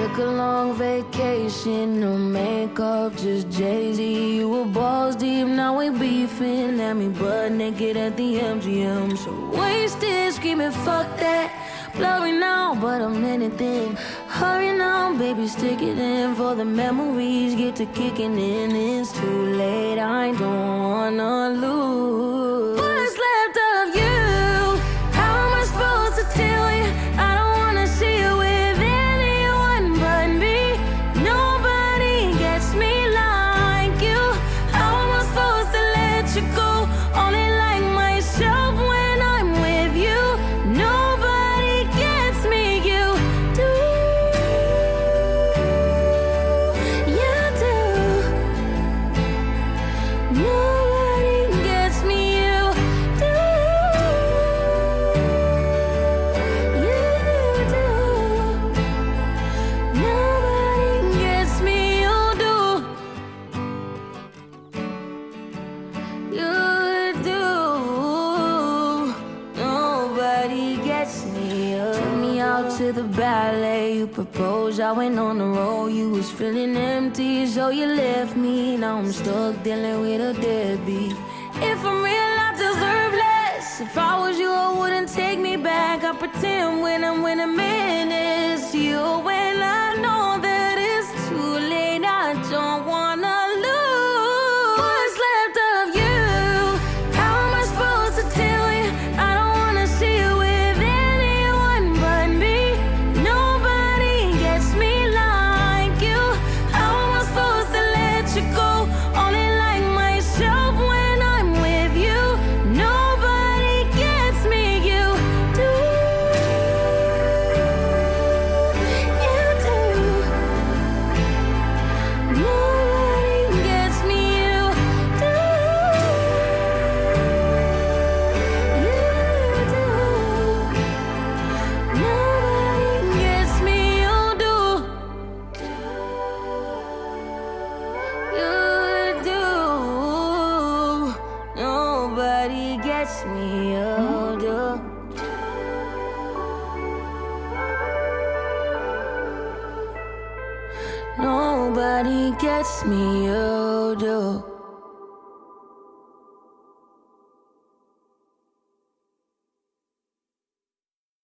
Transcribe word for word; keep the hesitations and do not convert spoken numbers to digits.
Took a long vacation, no makeup, just Jay-Z. You were balls deep, now we beefing. Had me butt naked at the M G M. So wasted, screaming, fuck that. Blurry now, but I'm anything. Hurry now, baby, stick it in. For the memories get to kicking in. It's too late, I don't wanna lose. What's left of you? How am I supposed to tell you? I don't wanna see you with anyone but me. Nobody gets me like you. How am I supposed to let you go? Only like myself when I'm with you. Nobody gets me, you do. You do. Nobody gets me, you do. You do. Nobody gets me, you do. You do. Nobody gets me. Took me out to the ballet. You proposed, I went on the road. You was feeling empty, so you left me. Now I'm stuck dealing with a deadbeat. If I'm real, I deserve less. If I was you, I wouldn't take me back. I pretend when I'm with a man it's you. When I know that it's too late, I don't wanna lose. What's left of you? How am I supposed to tell you? I don't wanna see you with anyone but me. Nobody gets me like you. How am I supposed to let you go? Only like myself when I'm with you. Nobody gets me, you do. You do. Nobody gets me, you do. You do. Nobody gets me, you do. You do. Nobody gets me, you do. Nobody gets me, you do.